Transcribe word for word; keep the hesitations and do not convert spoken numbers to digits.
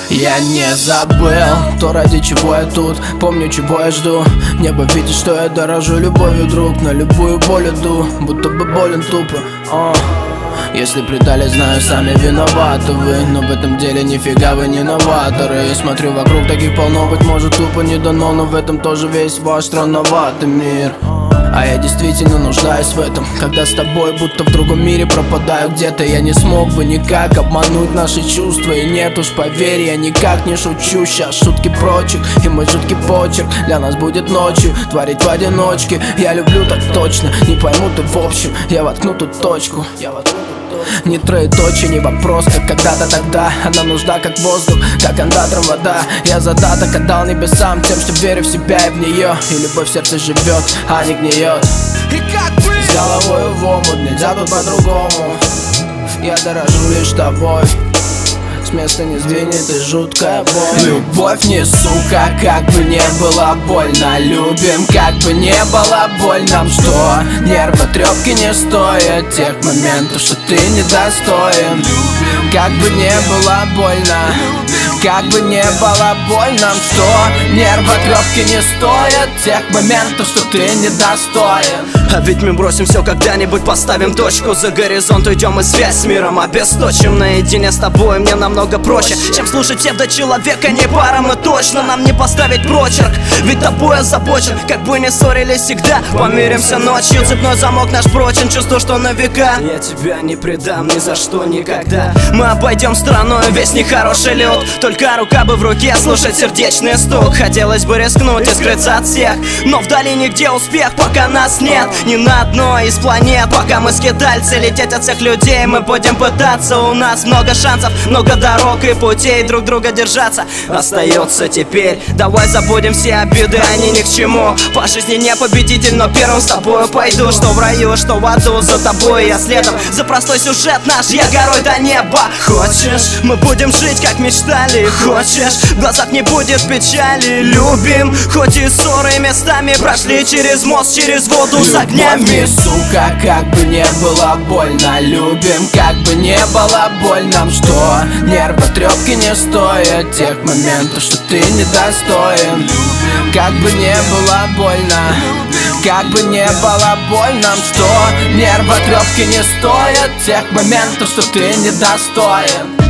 Я не забыл то, ради чего я тут. Помню, чего я жду. Небо видит, что я дорожу любовью, друг. На любую боль иду, будто бы болен тупо. О, если предали, знаю, сами виноваты вы. Но в этом деле нифига вы не новаторы. Я смотрю вокруг, таких полно, быть может тупо не дано. Но в этом тоже весь ваш странноватый мир. А я действительно нуждаюсь в этом, когда с тобой будто в другом мире пропадаю где-то. Я не смог бы никак обмануть наши чувства. И нет уж, поверь, я никак не шучу. Сейчас шутки прочих и мой жуткий почерк для нас будет ночью творить в одиночке. Я люблю так точно, не пойму ты в общем. Я воткну тут точку. Я воткну тут точку. Не троеточие, не вопрос, как когда-то тогда. Она нужна как воздух, как андатра вода. Я задаток отдал небесам тем, что верю в себя и в нее. И любовь в сердце живет, а не гниет. И как бы с головой в омут, нельзя тут по-другому. Я дорожу лишь тобой. С места не сдвинет и жуткая боль. Любовь не сука, как бы не было больно. Любим, как бы не было боль нам, что нервотрепки не стоят тех моментов, что ты недостоин. Как бы не было больно, как бы не было боль нам, что нервотрепки не стоят тех моментов, что ты недостоин. А ведь мы бросим все когда-нибудь, поставим точку. За горизонт уйдем и связь с миром обесточим. Наедине с тобой мне намного проще, чем слушать псевдочеловека. Не пара мы точно, нам не поставить прочерк. Ведь тобой озабочен, как бы не ссорились всегда. Помиримся ночью, цепной замок наш прочен. Чувствую, что на века я тебя не предам ни за что никогда. Мы обойдем стороной весь нехороший лед. Только рука бы в руке слушать сердечный стук. Хотелось бы рискнуть и скрыться от всех, но вдали нигде успех, пока нас нет. Ни на одной из планет, пока мы скитальцы. Лететь от всех людей мы будем пытаться. У нас много шансов, много дорог и путей. Друг друга держаться остается теперь. Давай забудем все обиды, они ни к чему. По жизни не победитель, но первым с тобою пойду. Что в раю, что в аду, за тобой я следом. За простой сюжет наш, я горой до неба. Хочешь, мы будем жить, как мечтали. Хочешь, в глазах не будет печали. Любим, хоть и ссоры местами прошли через мост, через воду с огнями. Любовь, сука, как бы не было больно. Любим, как бы не было боль нам, что нервотрепки не стоят тех моментов, что ты недостоин. Как бы не было больно, как бы не было боль нам, что нервотрепки не стоят тех моментов, что ты недостоин.